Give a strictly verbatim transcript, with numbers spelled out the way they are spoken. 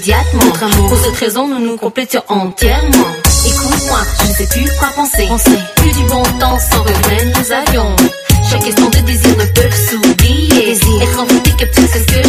immédiatement. Notre amour, pour cette raison, nous nous complétions entièrement. Écoute-moi, je ne sais plus quoi penser. penser. Plus du bon temps sans regret nous avions. Chaque instant de désir ne peut s'oublier. Être envoûté, captif, c'est ce que